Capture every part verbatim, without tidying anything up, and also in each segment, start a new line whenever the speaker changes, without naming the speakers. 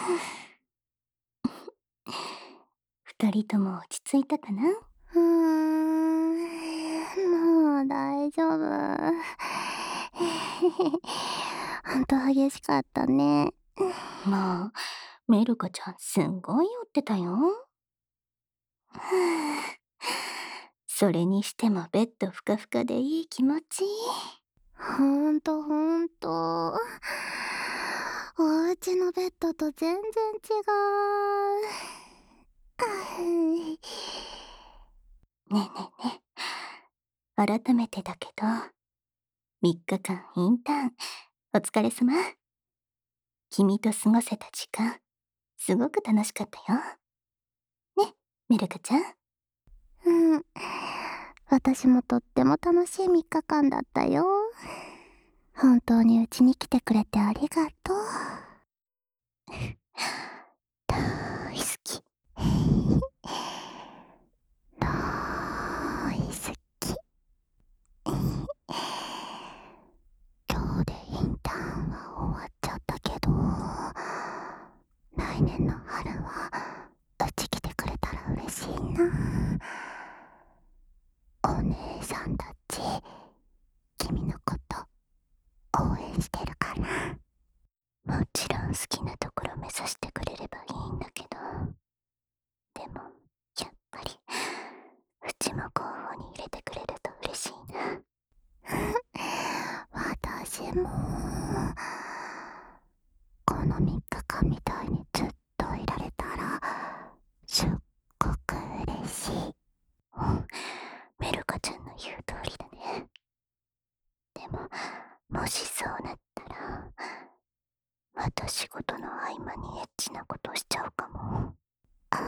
二人とも落ち着いたかな？
うーん、もう大丈夫。ほんと激しかったね。
もう、メルカちゃんすんごい酔ってたよ。それにしてもベッドふかふかでいい気持ちいい。
ほんとほんと。お家のベッドと全然違う。
ねえねえねえ。改めてだけど、みっかかんインターン、お疲れ様。君と過ごせた時間、すごく楽しかったよ。ね、メルカちゃん。
うん。私もとっても楽しいみっかかんだったよ。本当にうちに来てくれてありがとう。
大好き。
大好き。今日でインターンは終わっちゃったけど、来年の春はうち来てくれたら嬉しいな。お姉さんたち、君のこと応援してるかな。
もちろん好きなところ目指してくれればいいんだけど、でも、やっぱり、うちも候補に入れてくれると嬉しいな。
私も、このみっかかんみたいにずっといられたら、すっごく嬉しい。
うん、メルカちゃんの言う通りだね。でも、もしそうなったら、また仕事の合間にエッチなことしちゃうかも。
あ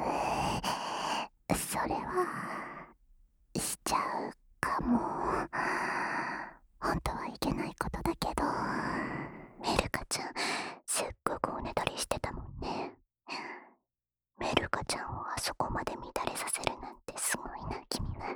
それは、しちゃうかも。本当はいけないことだけど。
メルカちゃん、すっごくおねだりしてたもんね。メルカちゃんをあそこまで乱れさせるなんてすごいな、君は。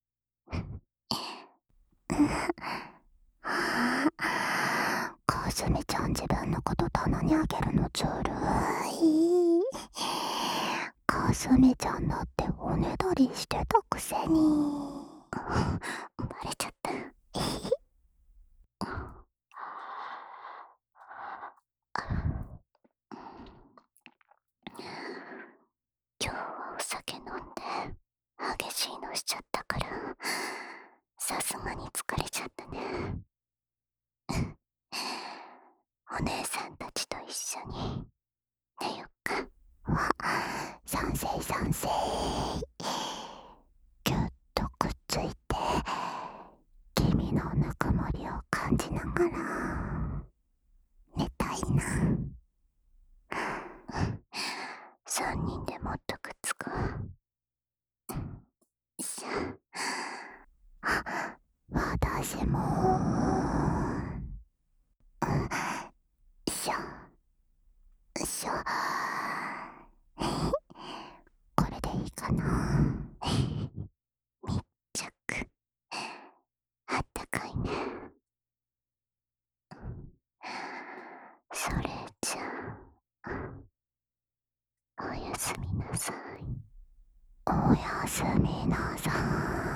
かすみちゃん自分のこと棚にあげるのずるい。かすみちゃんだっておねだりしてたくせに。
バレちゃった。今日はお酒飲んで激しいのしちゃったから、さすがに疲れちゃったね。お姉さんたちと一緒に寝よっか。
わ、賛成賛成。ぎゅっとくっついて、君のぬくもりを感じながら寝たいな。
三人でもっとくっつこう。し
あ、私も。しょしょ。これでいいかな。
密着、あったかいね。それじゃあ、おやすみなさい。
おやすみなさい。